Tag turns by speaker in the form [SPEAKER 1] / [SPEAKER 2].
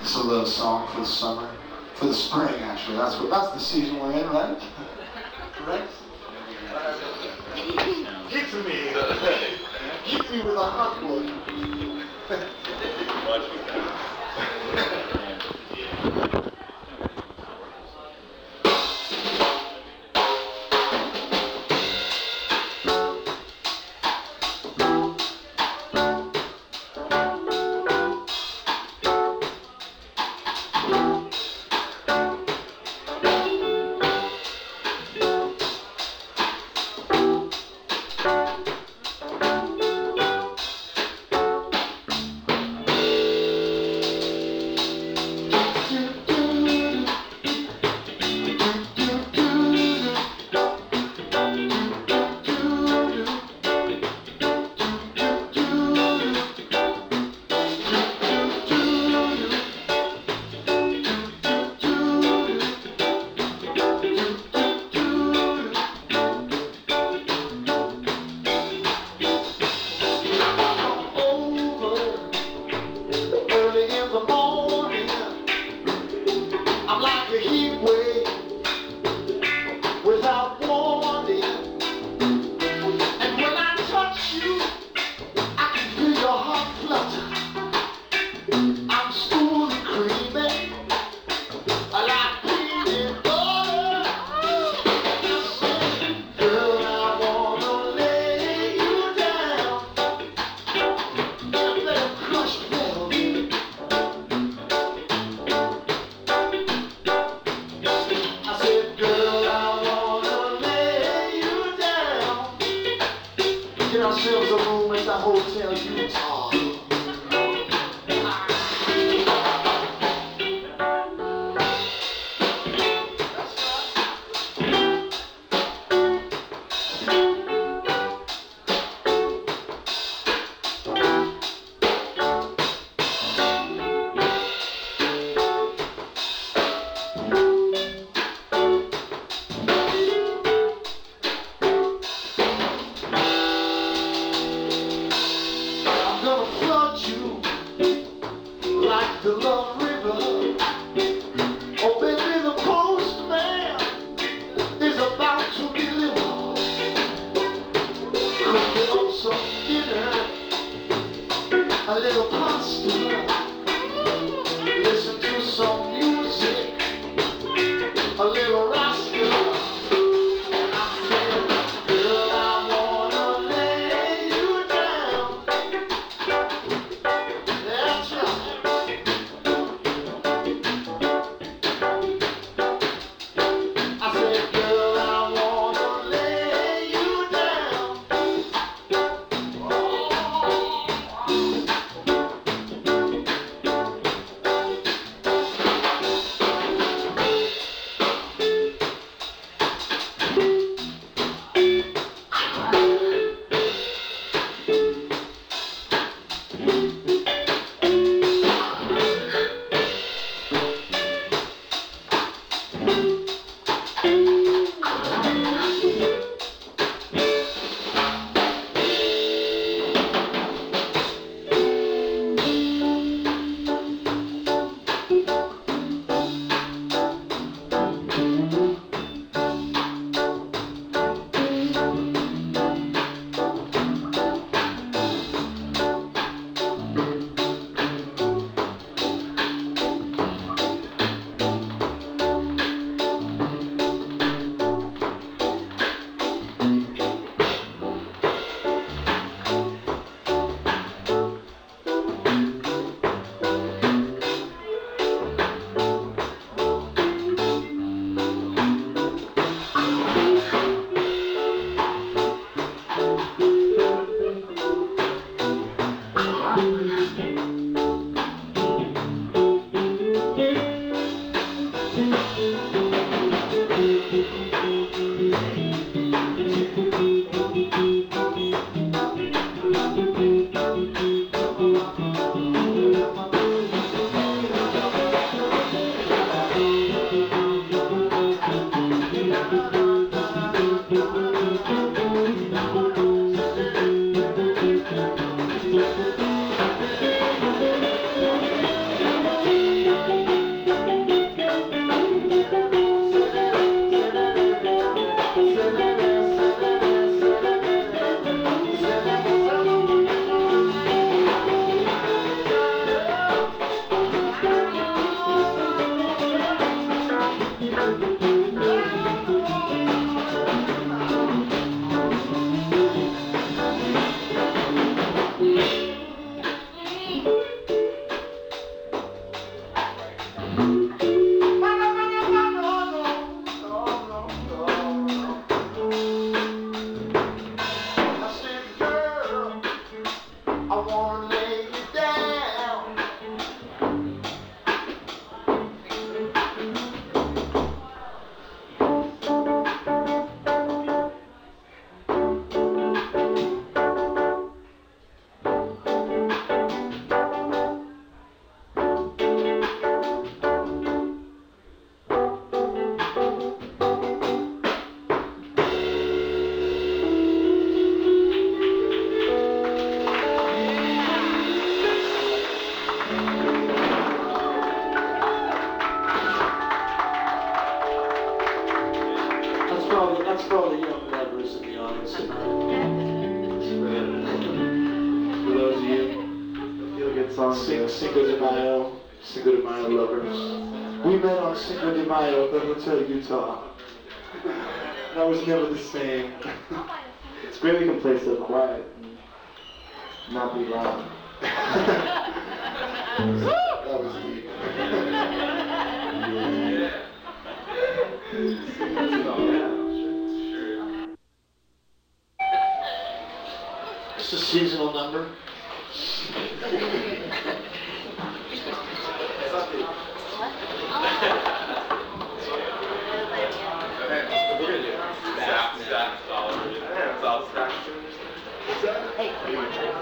[SPEAKER 1] It's a love song for the summer, for the spring actually. That's the season we're in, right? Correct? Hit me. Hit me with a hot one. Get ourselves a room at the Hotel Utah. Like the Love River, oh baby, the postman is about to deliver. Cook it up some dinner, a little pasta, listen to some music, a little rascal. And I said, girl, I wanna lay you down. That's right. That's for all the young lovers in the audience tonight. For those of you,
[SPEAKER 2] Feel good song.
[SPEAKER 1] Cinco de Mayo lovers. We met on Cinco de Mayo at the Hotel Utah. That was never the same.
[SPEAKER 2] It's great we can play so quiet and not be loud.
[SPEAKER 3] That was deep.
[SPEAKER 1] It's a seasonal number.
[SPEAKER 4] Hey,